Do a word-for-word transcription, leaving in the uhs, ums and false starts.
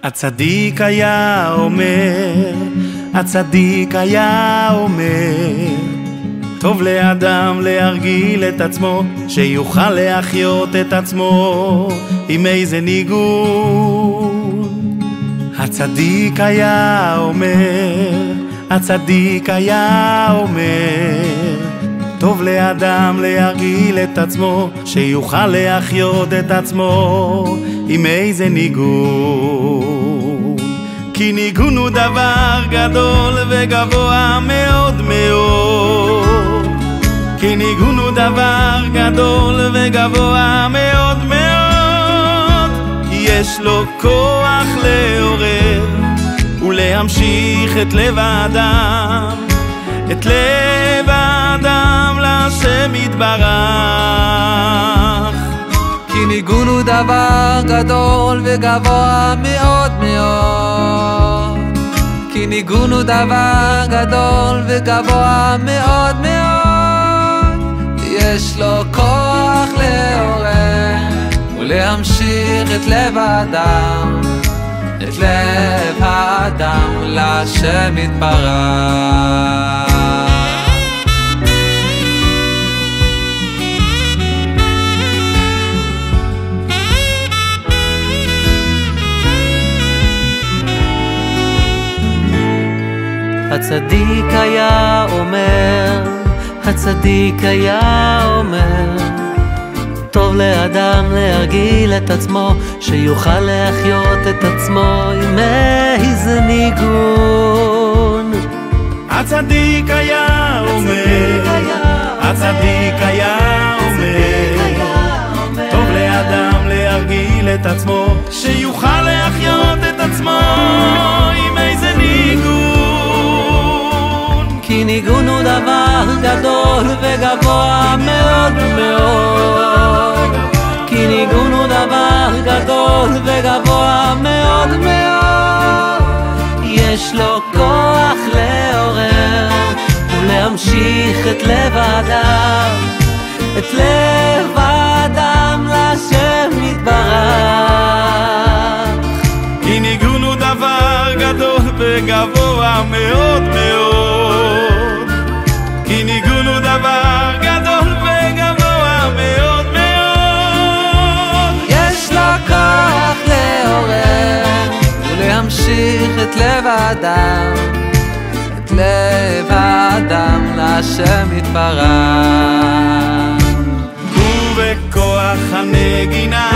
הצדיק היה אומר, הצדיק היה אומר, טוב לאדם להרגיל את עצמו, שיוכל להחיות את עצמו עם איזה ניגון. הצדיק היה אומר, הצדיק היה אומר, טוב לאדם להרגיל את עצמו, שיוכל להחיות את עצמו עם איזה ניגון. כי ניגון הוא דבר גדול וגבוה מאוד מאוד, כי ניגון הוא דבר גדול וגבוה מאוד מאוד. יש לו כוח לעורר ולהמשיך את לב האדם, את לב האדם להשם יתברך. כי ניגון הוא דבר גדול וגבוה מאוד מאוד, כי ניגון הוא דבר גדול וגבוה מאוד מאוד. יש לו כוח לעורר ולהמשיך את לב האדם, את לב האדם להשם יתברך. הצדיק היה אומר, הצדיק היה אומר, טוב לאדם להרגיל את עצמו, שיוכל להחיות את עצמו עם איזה ניגון. הצדיק היה אומר, הצדיק היה אומר, טוב לאדם להרגיל את עצמו, שיוכל להחיות את עצמו עם איזה ניגון. כי ניגון הוא דבר גדול וגבוה מאוד מאוד, כי ניגון הוא דבר גדול וגבוה מאוד מאוד. יש לו כוח לעורר ולהמשיך את לב האדם, את לב האדם להשם יתברך. כי ניגון הוא דבר גדול וגבוה מאוד מאוד, כי ניגון הוא דבר גדול וגבוה מאוד מאוד. יש לו כוח לעורר ולהמשיך את לב האדם, את לב האדם להשם יתברך. ובכוח הנגינה